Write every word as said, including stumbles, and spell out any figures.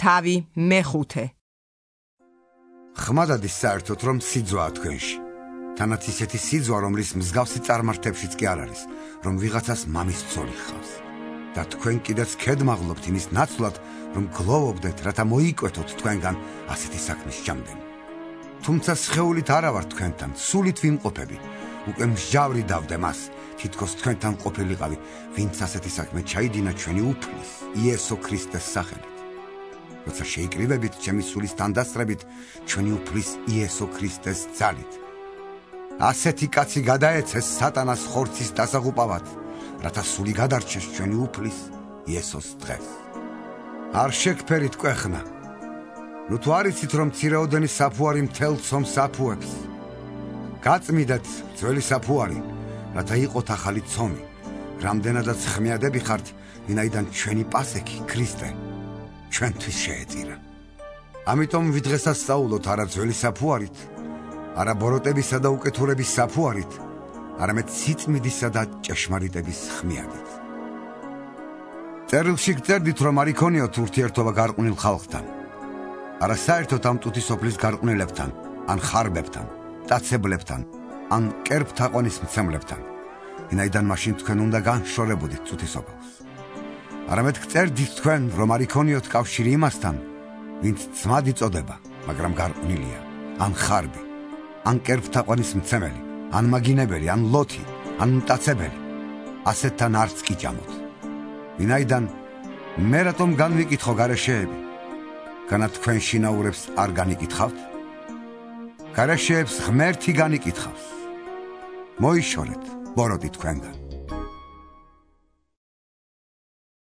თავი მეხუთე. ხმადადის საერთოდ რომ სიძვაა თქვენში. თანაც ისეთი სიძვა, რომლის მსგავსი წარმართებშიც კი არ არის, რომ ვიღაცას მამის ცოლი ხავს. და თქვენ კიდეც ქედმაღლობთ იმის ნაცვლად, რომ გლოვობდეთ, რათა მოიკვეთოთ თქვენგან ასეთი საქმის ჭამდენი. თუმცა სხეულით არა ვარ თქვენთან, სულით ვიმყოფები. უკვე მსჯავრი დავდე მას, თითქოს თქვენთან ყოფილიყავი, ვინც ასეთი საქმე ჩაიდინა ჩვენი უფლის, იესო ქრისტეს სახელით. როცა შეიკრიბებით ჩემი სულის თანდასწრებით, ჩვენი უფლის იესო ქრისტეს ძალით. ასეთი კაცი გადაეცეს სატანას ხორცის დასაღუპავად, რათა სული გადარჩეს ჩვენი უფლის იესოს დღეს. არ შეგფერით კვეხნა. ნუ თუ არ იცით, რომ მცირეოდენი საფუარი მთელ ცომს აფუებს. გაწმიდეთ ძველი საფუარი, რათა იყოთ ახალი ცომი, რამდენადაც ხმიადები ხართ, ვინაიდან ჩვენი პასექი ქრისტე ჩვენთვის შეეწირა. ამიტომ ვიდღესასწაულოთ არა ძველი საფუარით, არა ბოროტებისა და უკეთურების საფუარით, არამედ სიწმიდისა და ჭეშმარიტების ხმიადით. წერილში გწერდით, რომ არ იქონიოთ ურთიერთობა გარყვნილ ხალხთან, არა საერთოდ ამ ტუთისოფლის გარყვნილებთან, ან ხარბებთან, დაცებლებთან, ან კერპთაყვანის მცემლებთან, ვინაიდან მაშინ თქვენ უნდა განშორებოდით ტუთისოფლს. არამედ გწერდით თქვენ, რომ არ იქონიოთ კავშირი იმასთან, ვინც ძმად იწოდება, მაგრამ გარყვნილია, ან ხარბი, ან კერპთაყვანის მცემელი, ან მაგინებელი, ან ლოთი, ან მტაცებელი, ასეთთან არც კი ჭამოთ. ვინაიდან მე რატომ განვიკითხო გარეშეები, განა თქვენ შინაურებს არ განიკითხავთ? გარეშეებს ღმერთი განიკითხავს. მოიშორეთ ბოროტი თქვენგან.